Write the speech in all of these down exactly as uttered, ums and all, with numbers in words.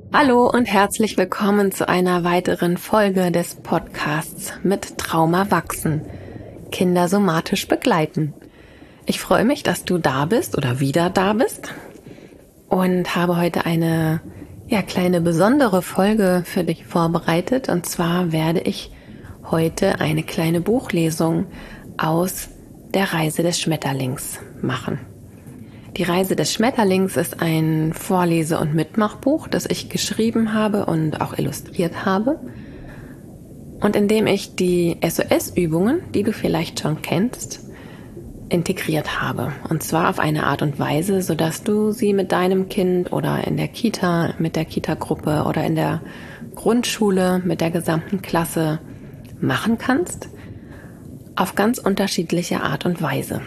Hallo und herzlich willkommen zu einer weiteren Folge des Podcasts mit Trauma wachsen. Kinder somatisch begleiten. Ich freue mich, dass du da bist oder wieder da bist und habe heute eine ja, kleine besondere Folge für dich vorbereitet. Und zwar werde ich heute eine kleine Buchlesung aus der Reise des Schmetterlings machen. Die Reise des Schmetterlings ist ein Vorlese- und Mitmachbuch, das ich geschrieben habe und auch illustriert habe. Und in dem ich die S O S-Übungen, die du vielleicht schon kennst, integriert habe. Und zwar auf eine Art und Weise, sodass du sie mit deinem Kind oder in der Kita, mit der Kita-Gruppe oder in der Grundschule mit der gesamten Klasse machen kannst, auf ganz unterschiedliche Art und Weise.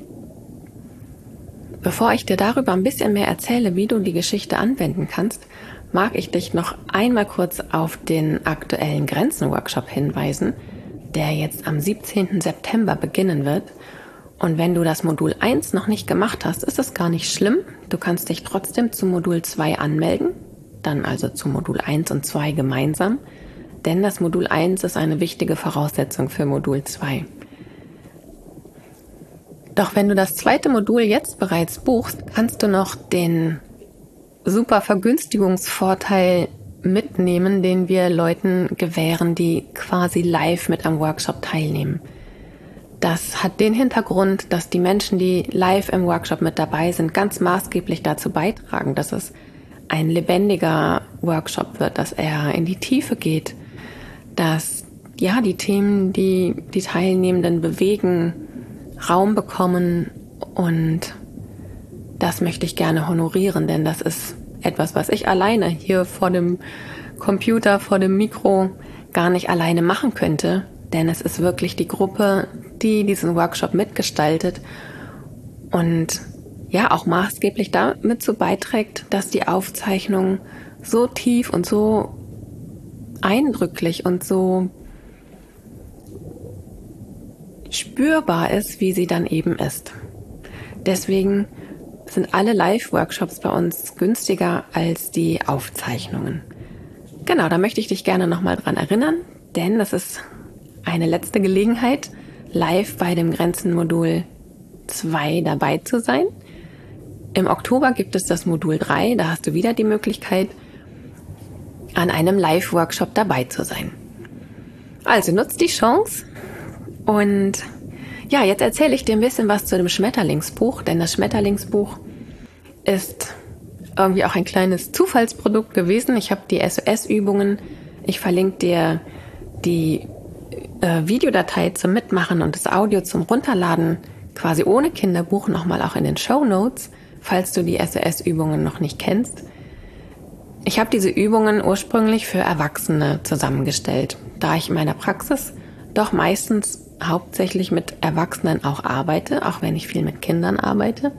Bevor ich dir darüber ein bisschen mehr erzähle, wie du die Geschichte anwenden kannst, mag ich dich noch einmal kurz auf den aktuellen Grenzen-Workshop hinweisen, der jetzt am siebzehnten September beginnen wird. Und wenn du das Modul eins noch nicht gemacht hast, ist es gar nicht schlimm. Du kannst dich trotzdem zu Modul zwei anmelden, dann also zu Modul eins und zwei gemeinsam, denn das Modul eins ist eine wichtige Voraussetzung für Modul zwei. Doch wenn du das zweite Modul jetzt bereits buchst, kannst du noch den super Vergünstigungsvorteil mitnehmen, den wir Leuten gewähren, die quasi live mit am Workshop teilnehmen. Das hat den Hintergrund, dass die Menschen, die live im Workshop mit dabei sind, ganz maßgeblich dazu beitragen, dass es ein lebendiger Workshop wird, dass er in die Tiefe geht, dass ja die Themen, die die Teilnehmenden bewegen, Raum bekommen, und das möchte ich gerne honorieren, denn das ist etwas, was ich alleine hier vor dem Computer, vor dem Mikro gar nicht alleine machen könnte, denn es ist wirklich die Gruppe, die diesen Workshop mitgestaltet und ja auch maßgeblich damit zu beiträgt, dass die Aufzeichnung so tief und so eindrücklich und so spürbar ist, wie sie dann eben ist. Deswegen sind alle Live-Workshops bei uns günstiger als die Aufzeichnungen. Genau, da möchte ich dich gerne nochmal dran erinnern, denn das ist eine letzte Gelegenheit, live bei dem Grenzen-Modul zwei dabei zu sein. Im Oktober gibt es das Modul drei, da hast du wieder die Möglichkeit, an einem Live-Workshop dabei zu sein. Also nutzt die Chance. Und ja, jetzt erzähle ich dir ein bisschen was zu dem Schmetterlingsbuch, denn das Schmetterlingsbuch ist irgendwie auch ein kleines Zufallsprodukt gewesen. Ich habe die S O S-Übungen, ich verlinke dir die äh, Videodatei zum Mitmachen und das Audio zum Runterladen quasi ohne Kinderbuch nochmal auch in den Shownotes, falls du die S O S-Übungen noch nicht kennst. Ich habe diese Übungen ursprünglich für Erwachsene zusammengestellt, da ich in meiner Praxis doch meistens hauptsächlich mit Erwachsenen auch arbeite, auch wenn ich viel mit Kindern arbeite.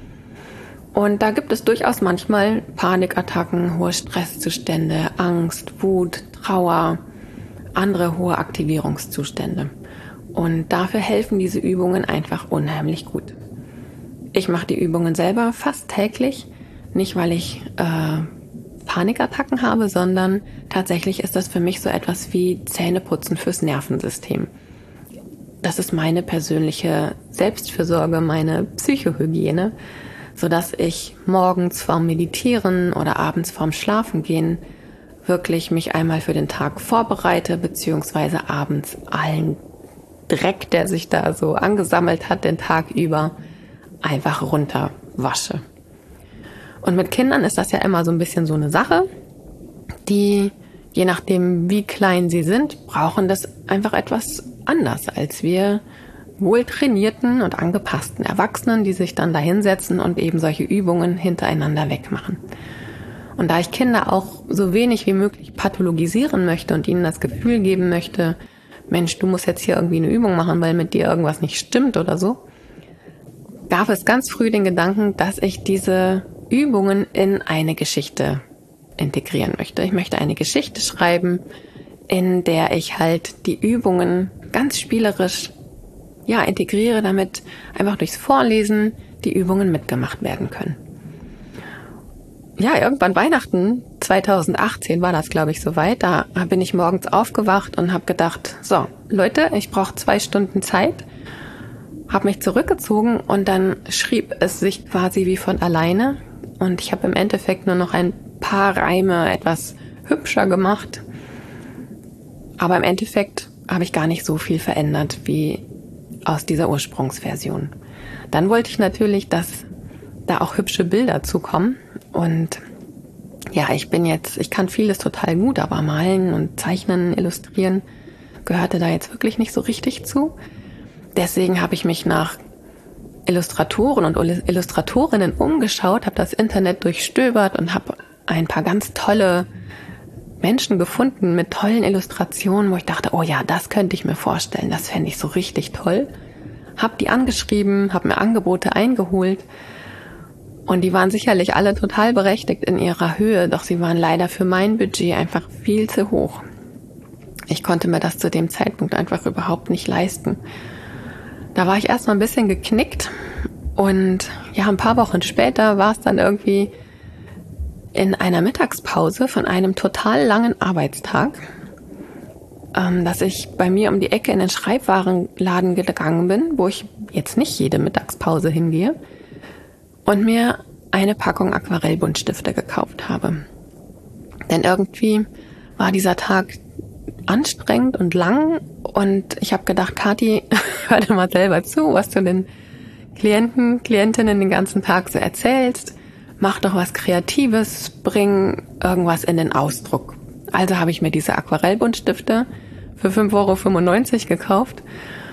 Und da gibt es durchaus manchmal Panikattacken, hohe Stresszustände, Angst, Wut, Trauer, andere hohe Aktivierungszustände. Und dafür helfen diese Übungen einfach unheimlich gut. Ich mache die Übungen selber fast täglich, nicht weil ich äh, Panikattacken habe, sondern tatsächlich ist das für mich so etwas wie Zähneputzen fürs Nervensystem. Das ist meine persönliche Selbstfürsorge, meine Psychohygiene, sodass ich morgens vorm Meditieren oder abends vorm Schlafengehen wirklich mich einmal für den Tag vorbereite, beziehungsweise abends allen Dreck, der sich da so angesammelt hat, den Tag über, einfach runterwasche. Und mit Kindern ist das ja immer so ein bisschen so eine Sache, die, je nachdem wie klein sie sind, brauchen das einfach etwas anders als wir wohltrainierten und angepassten Erwachsenen, die sich dann da hinsetzen und eben solche Übungen hintereinander wegmachen. Und da ich Kinder auch so wenig wie möglich pathologisieren möchte und ihnen das Gefühl geben möchte, Mensch, du musst jetzt hier irgendwie eine Übung machen, weil mit dir irgendwas nicht stimmt oder so, gab es ganz früh den Gedanken, dass ich diese Übungen in eine Geschichte integrieren möchte. Ich möchte eine Geschichte schreiben, in der ich halt die Übungen ganz spielerisch ja, integriere, damit einfach durchs Vorlesen die Übungen mitgemacht werden können. Ja, irgendwann Weihnachten zweitausendachtzehn war das, glaube ich, soweit. Da bin ich morgens aufgewacht und habe gedacht, so, Leute, ich brauche zwei Stunden Zeit. Habe mich zurückgezogen und dann schrieb es sich quasi wie von alleine. Und ich habe im Endeffekt nur noch ein paar Reime etwas hübscher gemacht. Aber im Endeffekt habe ich gar nicht so viel verändert wie aus dieser Ursprungsversion. Dann wollte ich natürlich, dass da auch hübsche Bilder zukommen. Und ja, ich bin jetzt, ich kann vieles total gut, aber malen und zeichnen, illustrieren gehörte da jetzt wirklich nicht so richtig zu. Deswegen habe ich mich nach Illustratoren und Illustratorinnen umgeschaut, habe das Internet durchstöbert und habe ein paar ganz tolle Menschen gefunden mit tollen Illustrationen, wo ich dachte, oh ja, das könnte ich mir vorstellen, das fände ich so richtig toll. Habe die angeschrieben, habe mir Angebote eingeholt und die waren sicherlich alle total berechtigt in ihrer Höhe, doch sie waren leider für mein Budget einfach viel zu hoch. Ich konnte mir das zu dem Zeitpunkt einfach überhaupt nicht leisten. Da war ich erstmal ein bisschen geknickt und ja, ein paar Wochen später war es dann irgendwie in einer Mittagspause von einem total langen Arbeitstag, ähm, dass ich bei mir um die Ecke in den Schreibwarenladen gegangen bin, wo ich jetzt nicht jede Mittagspause hingehe, und mir eine Packung Aquarellbuntstifte gekauft habe. Denn irgendwie war dieser Tag anstrengend und lang und ich habe gedacht, Kathi, hör dir mal selber zu, was du den Klienten, Klientinnen den ganzen Tag so erzählst. Mach doch was Kreatives, bring irgendwas in den Ausdruck. Also habe ich mir diese Aquarellbuntstifte für fünf Euro fünfundneunzig gekauft.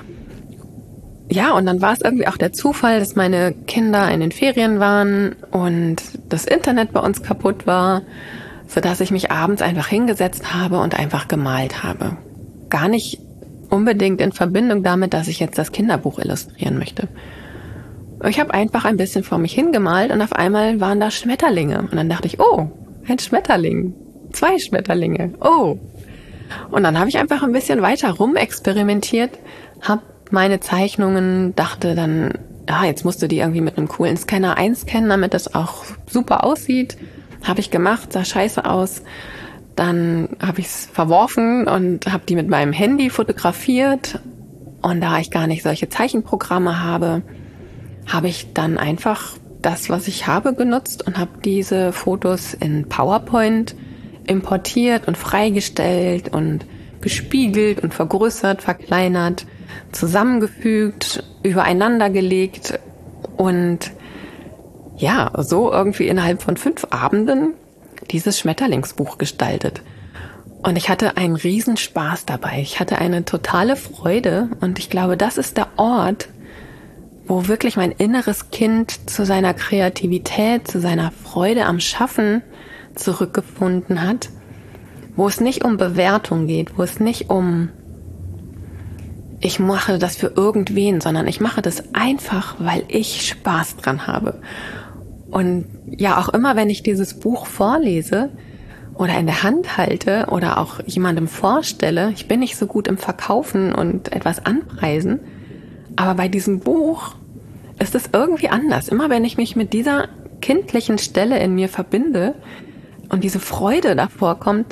Ja, und dann war es irgendwie auch der Zufall, dass meine Kinder in den Ferien waren und das Internet bei uns kaputt war, sodass ich mich abends einfach hingesetzt habe und einfach gemalt habe. Gar nicht unbedingt in Verbindung damit, dass ich jetzt das Kinderbuch illustrieren möchte. Ich habe einfach ein bisschen vor mich hingemalt und auf einmal waren da Schmetterlinge. Und dann dachte ich, oh, ein Schmetterling, zwei Schmetterlinge, oh. Und dann habe ich einfach ein bisschen weiter rumexperimentiert, habe meine Zeichnungen, dachte dann, ah, jetzt musst du die irgendwie mit einem coolen Scanner einscannen, damit das auch super aussieht. Habe ich gemacht, sah scheiße aus. Dann habe ich es verworfen und habe die mit meinem Handy fotografiert. Und da ich gar nicht solche Zeichenprogramme habe, habe ich dann einfach das, was ich habe, genutzt und habe diese Fotos in PowerPoint importiert und freigestellt und gespiegelt und vergrößert, verkleinert, zusammengefügt, übereinander gelegt und ja, so irgendwie innerhalb von fünf Abenden dieses Schmetterlingsbuch gestaltet. Und ich hatte einen Riesenspaß dabei. Ich hatte eine totale Freude und ich glaube, das ist der Ort, wo wirklich mein inneres Kind zu seiner Kreativität, zu seiner Freude am Schaffen zurückgefunden hat, wo es nicht um Bewertung geht, wo es nicht um ich mache das für irgendwen, sondern ich mache das einfach, weil ich Spaß dran habe. Und ja, auch immer, wenn ich dieses Buch vorlese oder in der Hand halte oder auch jemandem vorstelle, ich bin nicht so gut im Verkaufen und etwas anpreisen, aber bei diesem Buch ist es irgendwie anders. Immer wenn ich mich mit dieser kindlichen Stelle in mir verbinde und diese Freude davor kommt,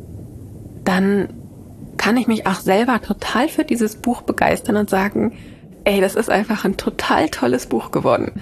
dann kann ich mich auch selber total für dieses Buch begeistern und sagen, ey, das ist einfach ein total tolles Buch geworden.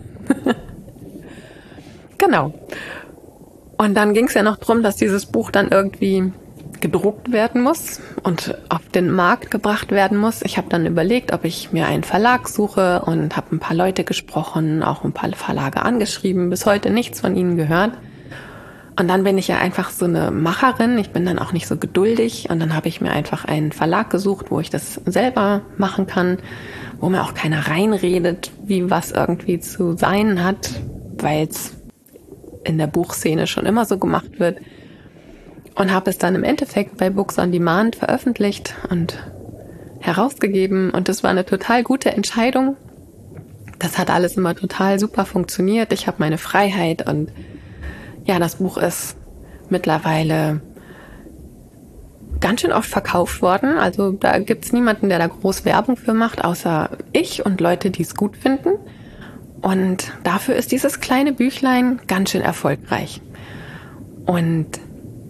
Genau. Und dann ging es ja noch darum, dass dieses Buch dann irgendwie gedruckt werden muss und auf den Markt gebracht werden muss. Ich habe dann überlegt, ob ich mir einen Verlag suche und habe ein paar Leute gesprochen, auch ein paar Verlage angeschrieben, bis heute nichts von ihnen gehört. Und dann bin ich ja einfach so eine Macherin, ich bin dann auch nicht so geduldig und dann habe ich mir einfach einen Verlag gesucht, wo ich das selber machen kann, wo mir auch keiner reinredet, wie was irgendwie zu sein hat, weil es in der Buchszene schon immer so gemacht wird. Und habe es dann im Endeffekt bei Books on Demand veröffentlicht und herausgegeben und das war eine total gute Entscheidung. Das hat alles immer total super funktioniert. Ich habe meine Freiheit und ja, das Buch ist mittlerweile ganz schön oft verkauft worden. Also da gibt's niemanden, der da groß Werbung für macht, außer ich und Leute, die es gut finden. Und dafür ist dieses kleine Büchlein ganz schön erfolgreich. Und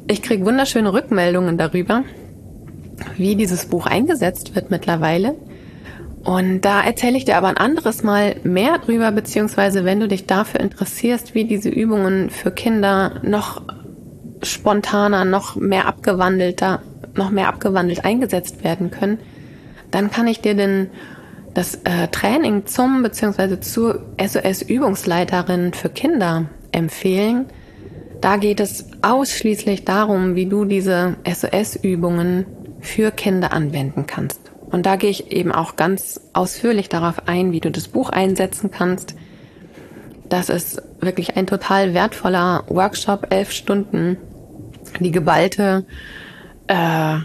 Ich kriege wunderschöne Rückmeldungen darüber, wie dieses Buch eingesetzt wird mittlerweile. Und da erzähle ich dir aber ein anderes Mal mehr drüber, beziehungsweise wenn du dich dafür interessierst, wie diese Übungen für Kinder noch spontaner, noch mehr abgewandelter, noch mehr abgewandelt eingesetzt werden können, dann kann ich dir denn das äh, Training zum beziehungsweise zur S O S-Übungsleiterin für Kinder empfehlen. Da geht es ausschließlich darum, wie du diese S O S-Übungen für Kinder anwenden kannst. Und da gehe ich eben auch ganz ausführlich darauf ein, wie du das Buch einsetzen kannst. Das ist wirklich ein total wertvoller Workshop, elf Stunden, die geballte äh,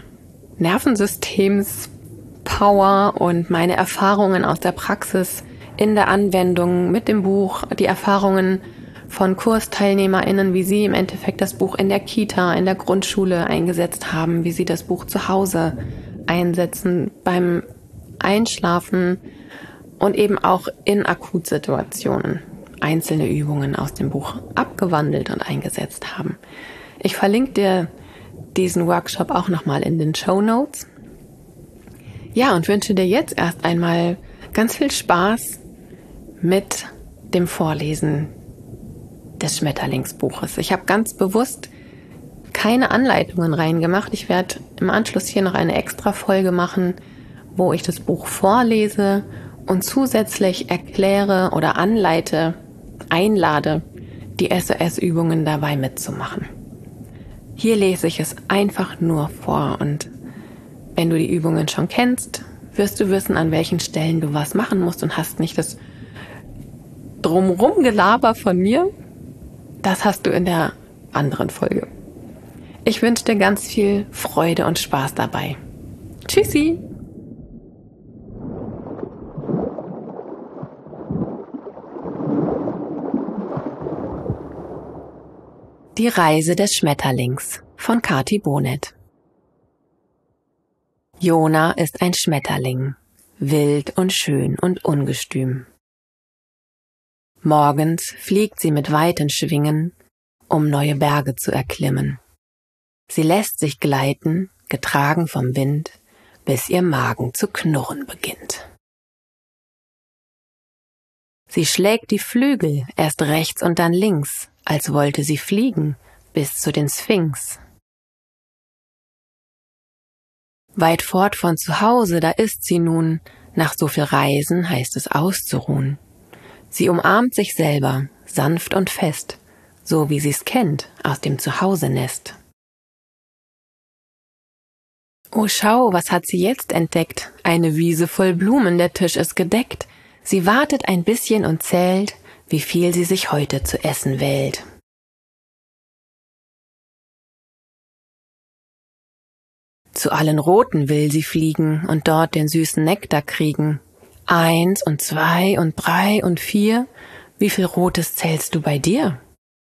Nervensystems-Power und meine Erfahrungen aus der Praxis in der Anwendung mit dem Buch, die Erfahrungen von KursteilnehmerInnen, wie sie im Endeffekt das Buch in der Kita, in der Grundschule eingesetzt haben, wie sie das Buch zu Hause einsetzen, beim Einschlafen und eben auch in Akutsituationen einzelne Übungen aus dem Buch abgewandelt und eingesetzt haben. Ich verlinke dir diesen Workshop auch nochmal in den Shownotes. Ja, und wünsche dir jetzt erst einmal ganz viel Spaß mit dem Vorlesen des Schmetterlingsbuches. Ich habe ganz bewusst keine Anleitungen reingemacht. Ich werde im Anschluss hier noch eine extra Folge machen, wo ich das Buch vorlese und zusätzlich erkläre oder anleite, einlade, die S O S-Übungen dabei mitzumachen. Hier lese ich es einfach nur vor und wenn du die Übungen schon kennst, wirst du wissen, an welchen Stellen du was machen musst und hast nicht das Drumrum-Gelaber von mir. Das hast du in der anderen Folge. Ich wünsche dir ganz viel Freude und Spaß dabei. Tschüssi! Die Reise des Schmetterlings von Kati Bonet. Jona ist ein Schmetterling, wild und schön und ungestüm. Morgens fliegt sie mit weiten Schwingen, um neue Berge zu erklimmen. Sie lässt sich gleiten, getragen vom Wind, bis ihr Magen zu knurren beginnt. Sie schlägt die Flügel erst rechts und dann links, als wollte sie fliegen, bis zu den Sphinx. Weit fort von zu Hause, da ist sie nun, nach so viel Reisen heißt es auszuruhen. Sie umarmt sich selber, sanft und fest, so wie sie's kennt aus dem Zuhausenest. Oh, schau, was hat sie jetzt entdeckt? Eine Wiese voll Blumen, der Tisch ist gedeckt. Sie wartet ein bisschen und zählt, wie viel sie sich heute zu essen wählt. Zu allen Roten will sie fliegen und dort den süßen Nektar kriegen. Eins und zwei und drei und vier, wie viel Rotes zählst du bei dir?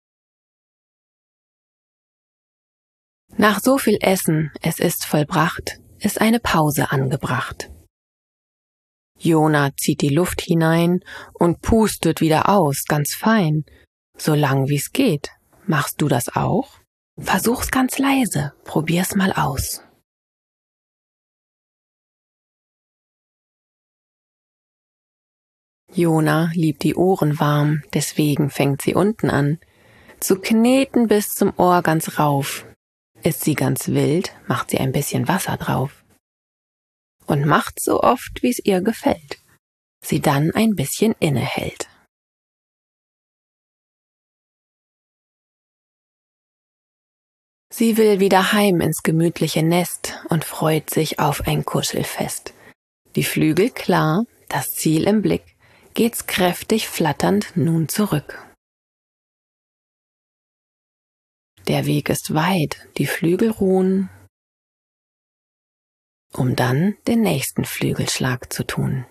Nach so viel Essen, es ist vollbracht, ist eine Pause angebracht. Jona zieht die Luft hinein und pustet wieder aus, ganz fein. So lang wie's geht. Machst du das auch? Versuch's ganz leise, probier's mal aus. Jona liebt die Ohren warm, deswegen fängt sie unten an, zu kneten bis zum Ohr ganz rauf. Ist sie ganz wild, macht sie ein bisschen Wasser drauf. Und macht so oft, wie's ihr gefällt, sie dann ein bisschen innehält. Sie will wieder heim ins gemütliche Nest und freut sich auf ein Kuschelfest. Die Flügel klar, das Ziel im Blick, geht's kräftig flatternd nun zurück. Der Weg ist weit, die Flügel ruhen, um dann den nächsten Flügelschlag zu tun.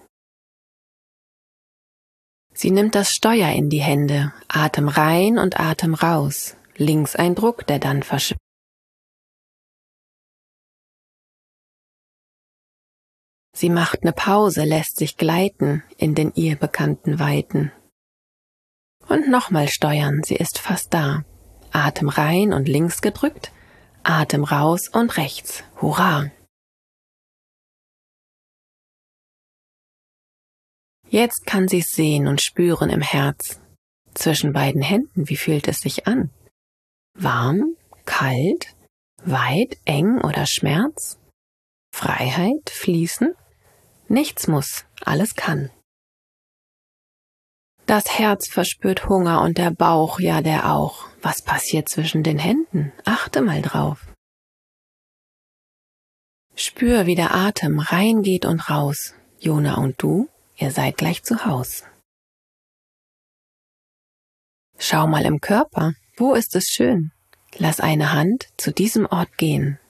Sie nimmt das Steuer in die Hände, Atem rein und Atem raus, links ein Druck, der dann verschwindet. Sie macht ne Pause, lässt sich gleiten in den ihr bekannten Weiten. Und nochmal steuern, sie ist fast da. Atem rein und links gedrückt, Atem raus und rechts. Hurra! Jetzt kann sie es sehen und spüren im Herz. Zwischen beiden Händen, wie fühlt es sich an? Warm, kalt, weit, eng oder Schmerz? Freiheit, fließen? Nichts muss, alles kann. Das Herz verspürt Hunger und der Bauch, ja der auch. Was passiert zwischen den Händen? Achte mal drauf. Spür, wie der Atem reingeht und raus. Jona und du, ihr seid gleich zu Haus. Schau mal im Körper, wo ist es schön? Lass eine Hand zu diesem Ort gehen.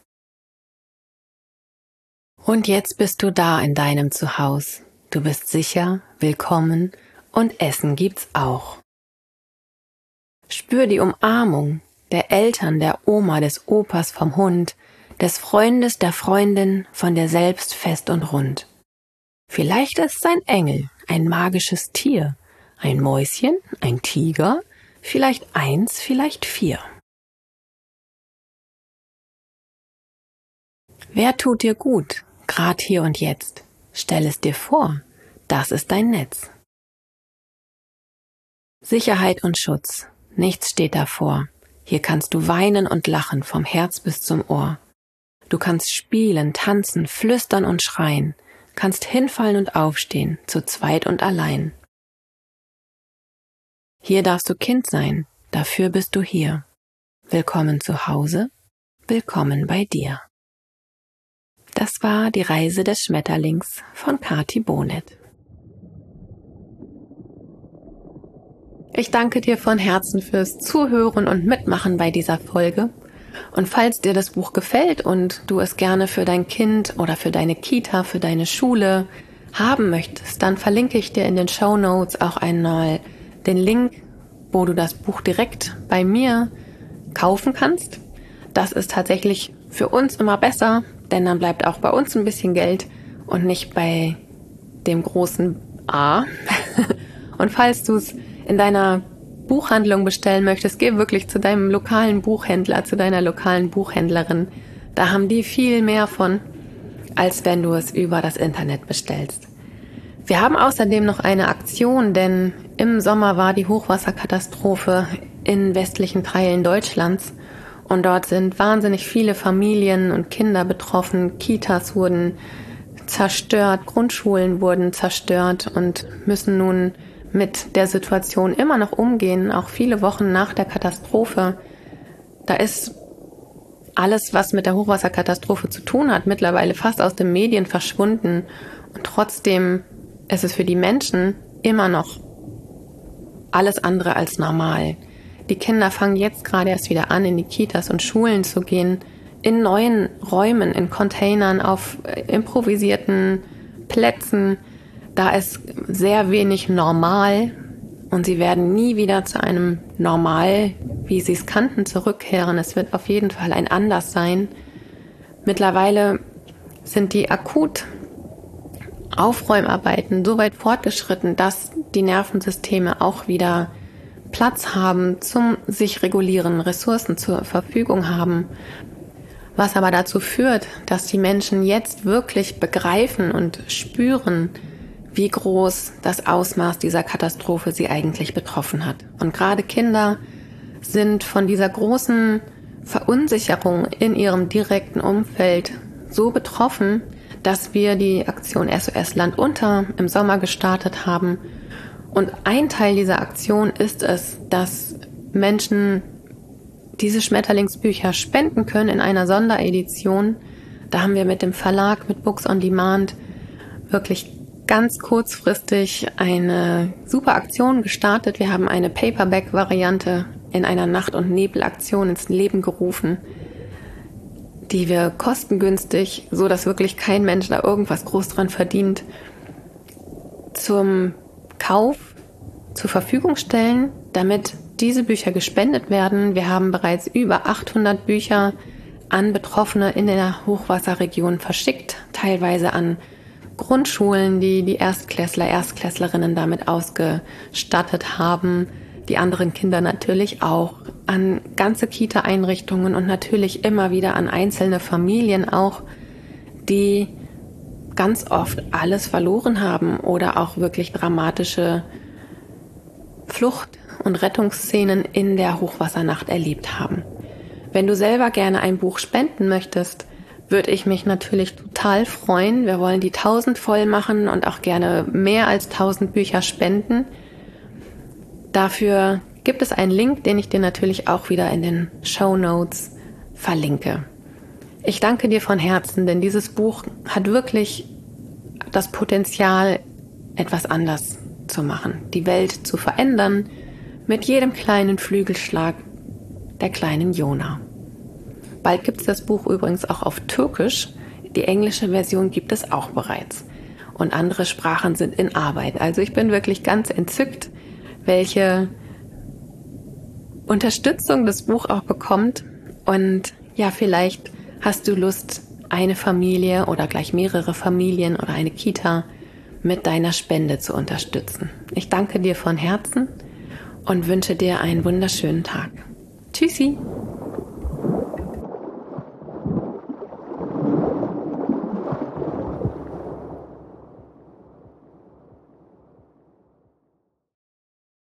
Und jetzt bist du da in deinem Zuhause. Du bist sicher, willkommen und Essen gibt's auch. Spür die Umarmung der Eltern, der Oma, des Opas, vom Hund, des Freundes, der Freundin, von dir selbst fest und rund. Vielleicht ist es ein Engel, ein magisches Tier, ein Mäuschen, ein Tiger, vielleicht eins, vielleicht vier. Wer tut dir gut, grad hier und jetzt? Stell es dir vor, das ist dein Netz. Sicherheit und Schutz, nichts steht davor. Hier kannst du weinen und lachen vom Herz bis zum Ohr. Du kannst spielen, tanzen, flüstern und schreien, kannst hinfallen und aufstehen, zu zweit und allein. Hier darfst du Kind sein, dafür bist du hier. Willkommen zu Hause, willkommen bei dir. Das war die Reise des Schmetterlings von Kati Bonet. Ich danke dir von Herzen fürs Zuhören und Mitmachen bei dieser Folge. Und falls dir das Buch gefällt und du es gerne für dein Kind oder für deine Kita, für deine Schule haben möchtest, dann verlinke ich dir in den Shownotes auch einmal den Link, wo du das Buch direkt bei mir kaufen kannst. Das ist tatsächlich für uns immer besser, denn dann bleibt auch bei uns ein bisschen Geld und nicht bei dem großen A. Und falls du es in deiner Buchhandlung bestellen möchtest, geh wirklich zu deinem lokalen Buchhändler, zu deiner lokalen Buchhändlerin. Da haben die viel mehr von, als wenn du es über das Internet bestellst. Wir haben außerdem noch eine Aktion, denn im Sommer war die Hochwasserkatastrophe in westlichen Teilen Deutschlands und dort sind wahnsinnig viele Familien und Kinder betroffen. Kitas wurden zerstört, Grundschulen wurden zerstört und müssen nun mit der Situation immer noch umgehen, auch viele Wochen nach der Katastrophe. Da ist alles, was mit der Hochwasserkatastrophe zu tun hat, mittlerweile fast aus den Medien verschwunden. Und trotzdem ist es für die Menschen immer noch alles andere als normal. Die Kinder fangen jetzt gerade erst wieder an, in die Kitas und Schulen zu gehen, in neuen Räumen, in Containern, auf improvisierten Plätzen. Da ist sehr wenig normal und sie werden nie wieder zu einem Normal, wie sie es kannten, zurückkehren. Es wird auf jeden Fall ein Anders sein. Mittlerweile sind die akut Aufräumarbeiten so weit fortgeschritten, dass die Nervensysteme auch wieder Platz haben, zum sich regulieren, Ressourcen zur Verfügung haben. Was aber dazu führt, dass die Menschen jetzt wirklich begreifen und spüren, wie groß das Ausmaß dieser Katastrophe sie eigentlich betroffen hat. Und gerade Kinder sind von dieser großen Verunsicherung in ihrem direkten Umfeld so betroffen, dass wir die Aktion S O S Land unter im Sommer gestartet haben. Und ein Teil dieser Aktion ist es, dass Menschen diese Schmetterlingsbücher spenden können in einer Sonderedition. Da haben wir mit dem Verlag, mit Books on Demand, wirklich ganz kurzfristig eine super Aktion gestartet. Wir haben eine Paperback-Variante in einer Nacht- und Nebelaktion ins Leben gerufen, die wir kostengünstig, so dass wirklich kein Mensch da irgendwas groß dran verdient, zum Kauf zur Verfügung stellen, damit diese Bücher gespendet werden. Wir haben bereits über achthundert Bücher an Betroffene in der Hochwasserregion verschickt, teilweise an Grundschulen, die die Erstklässler, Erstklässlerinnen damit ausgestattet haben, die anderen Kinder natürlich auch. an ganze Kita-Einrichtungen und natürlich immer wieder an einzelne Familien auch, die ganz oft alles verloren haben oder auch wirklich dramatische Flucht- und Rettungsszenen in der Hochwassernacht erlebt haben. Wenn du selber gerne ein Buch spenden möchtest, würde ich mich natürlich total freuen. Wir wollen die tausend voll machen und auch gerne mehr als tausend Bücher spenden. Dafür gibt es einen Link, den ich dir natürlich auch wieder in den Shownotes verlinke. Ich danke dir von Herzen, denn dieses Buch hat wirklich das Potenzial, etwas anders zu machen, die Welt zu verändern, mit jedem kleinen Flügelschlag der kleinen Jona. Bald gibt es das Buch übrigens auch auf Türkisch. Die englische Version gibt es auch bereits. Und andere Sprachen sind in Arbeit. Also ich bin wirklich ganz entzückt, welche Unterstützung das Buch auch bekommt. Und ja, vielleicht hast du Lust, eine Familie oder gleich mehrere Familien oder eine Kita mit deiner Spende zu unterstützen. Ich danke dir von Herzen und wünsche dir einen wunderschönen Tag. Tschüssi!